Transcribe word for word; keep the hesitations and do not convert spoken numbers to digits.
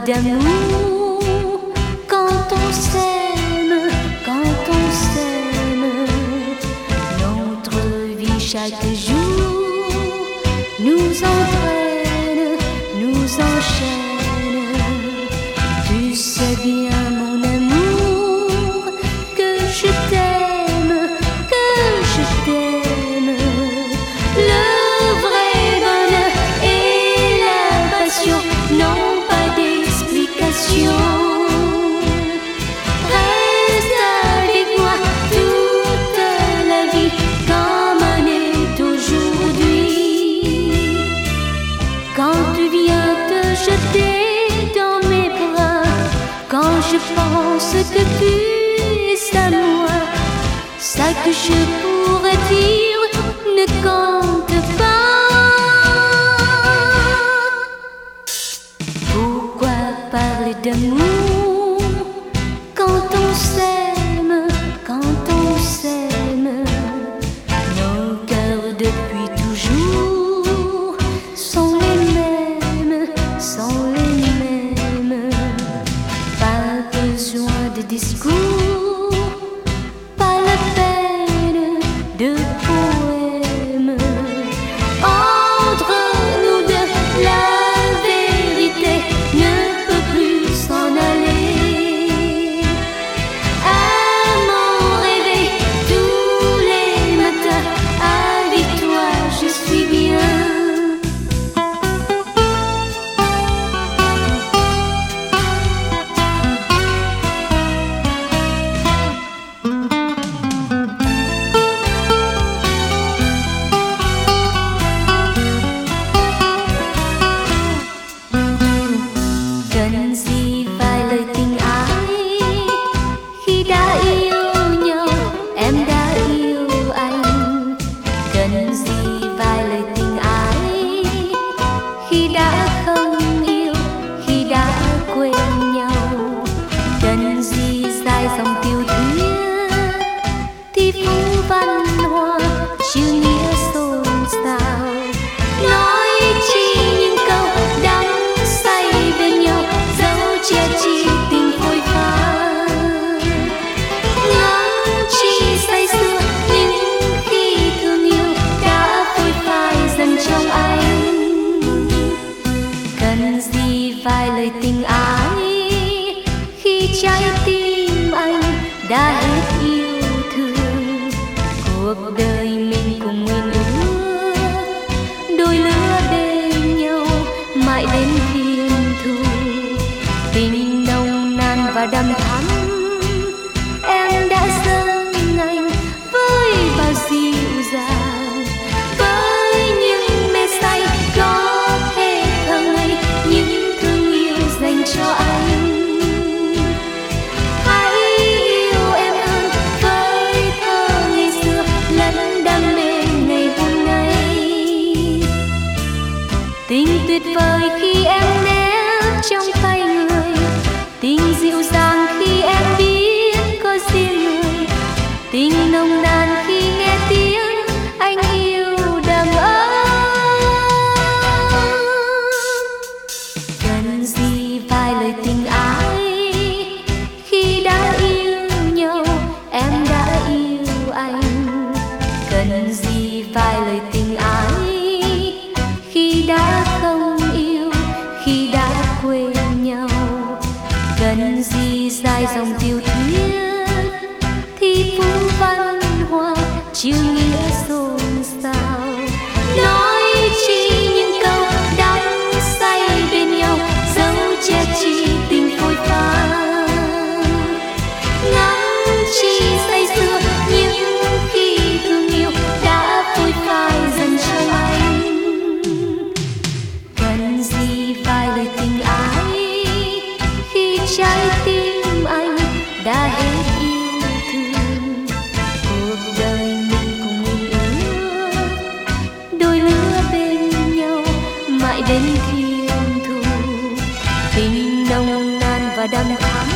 d'amour quand on s'aime, quand on s'aime. Notre vie chaque jour nous entraîne, nous enchaîne. Tu sais bien mon amour que je t'aime, que je t'aime. Le vrai bonheur et la passion n'ont pas d'explication. Reste avec moi toute la vie comme on est aujourd'hui. Quand tu viens te jeter dans mes bras, quand je pense que tu es à moi, ça que je pourrais dire ne compte pas. Pourquoi parler d'amour quand on s'aime, quand on s'aime? Nos cœurs depuis toujours sont les mêmes, sont les mêmes. Pas besoin de discours, pas la peine de poèmes. Entre nous deux, la vérité ne peut plus s'en aller. À mon réveil tous les matins, avec toi je suis bien. Cần gì vài lời tình ái, khi đã yêu nhau em đã yêu anh. Cần gì vài lời tình ái, khi đã không yêu, khi đã quên nhau. Cần gì dài dòng tiểu thuyết thì phú văn hoa chưa nghĩa xôn xao. Nói chi những câu đắm say bên nhau, dẫu che chi tình phôi pha. Ngắm chi say sưa những khi thương yêu đã phôi phai dần trong anh. Cần gì vài lời tình ái, khi trái tim anh đã hết yêu thương. Cuộc đời mình cùng nguyện ước, đôi lứa bên nhau mãi đến thiên thu. Tình nồng nàn và đăm thắm, em đã dâng anh với bao dịu dàng. Với những mê say có thể thơ ngây, những thương yêu dành cho anh. Hãy yêu em hơn với thơ ngày xưa lẫn đam mê ngày hôm nay. Tình tuyệt vời khi em ném trong tay người, tình dịu dàng khi em biết có riêng người. Tình nồng nàn khi nghe tiếng anh yêu đầm ấm. Cần gì vài lời tình ái, khi đã yêu nhau em đã yêu anh. Cần gì vài lời tình ái, khi đã không yêu, khi đã quên nhau. Cần gì dài dòng tiểu thuyết thì phú văn hoa chưa nghĩa xôn xao. Nói chi những câu đắm say bên nhau, dẫu che chi tình phôi pha. Ngắm chi say sưa những khi thương yêu đã phôi phai dần trong anh. Cần gì vài lời tình ái, khi trái tim anh đã hết yêu thương. Cuộc đời mình cùng nguyện ước, đôi lứa bên nhau mãi đến thiên thu. Tình nồng nàn và đăm thắm,